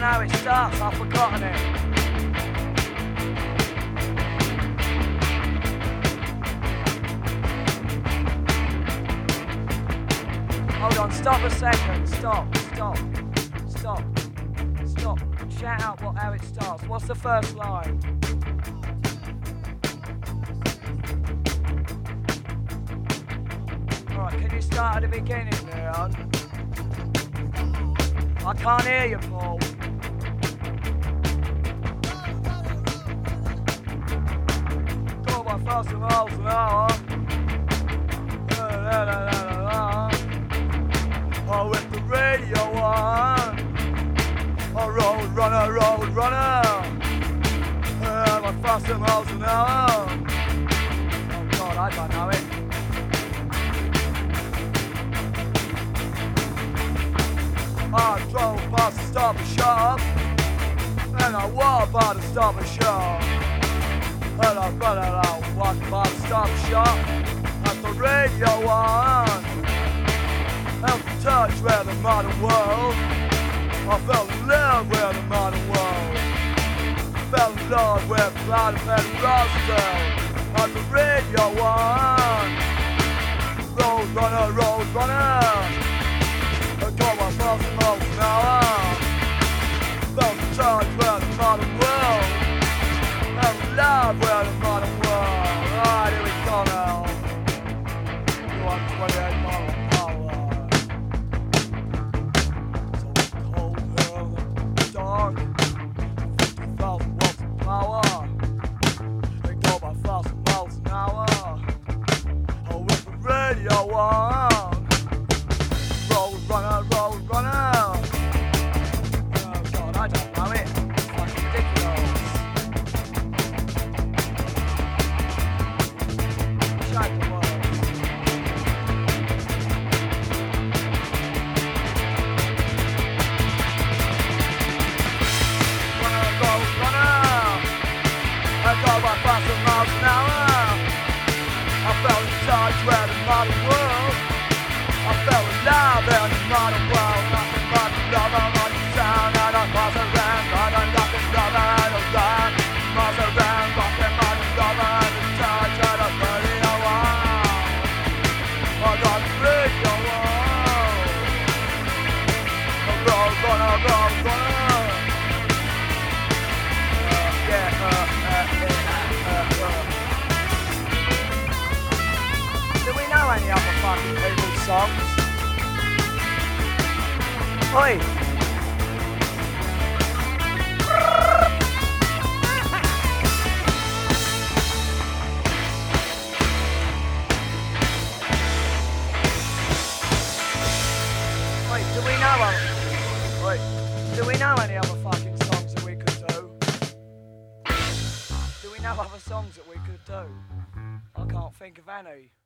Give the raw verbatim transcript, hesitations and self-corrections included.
know how it starts, I've forgotten it. Hold on, stop a second, stop, stop, stop, stop. Shout out what, how it starts. What's the first line? Alright, can you start at the beginning, Leon? I can't hear you, Paul. Go by faster miles an hour. La, la, la, la, la, la. Oh, with the radio on. Oh, road runner, road runner. Uh, by faster miles an hour. Oh God, I don't know it. I drove past the Stop and Shop, and I walked by the Stop and Shop, and I fell out walking by the Stop and Shop, at the radio on, and in touch with the modern world. I fell in love with the modern world. Fell in love with Clyde and Penny Rosedale, at the radio on. Road runner, road runner. I got my thousand miles an hour. Felt in charge with the modern world. I'm in love with the modern world. Alright, here we go now. You want twenty-eight miles an hour. So cold here in the dark. fifty thousand watts of power. They go by thousand miles an hour. Oh, with the radio on. Road runner, road runner. Oh God, I don't know it. It's fucking ridiculous. Shake the world. Runner, road runner. I go by faster miles an hour. I fell in touch with the modern world. I fell in love in the modern world. Nothing but love on the sound. And I was around, but I'm nothing but around. Was around, rocking on the rubber and the touch of the radio on. I got the radio on. A road runner, road runner. Uh, yeah, uh, uh, uh, uh, uh. Do we know any other fucking people's songs? Oi! Wait, do we know any? Wait, do we know any other fucking songs that we could do? Do we know other songs that we could do? I can't think of any.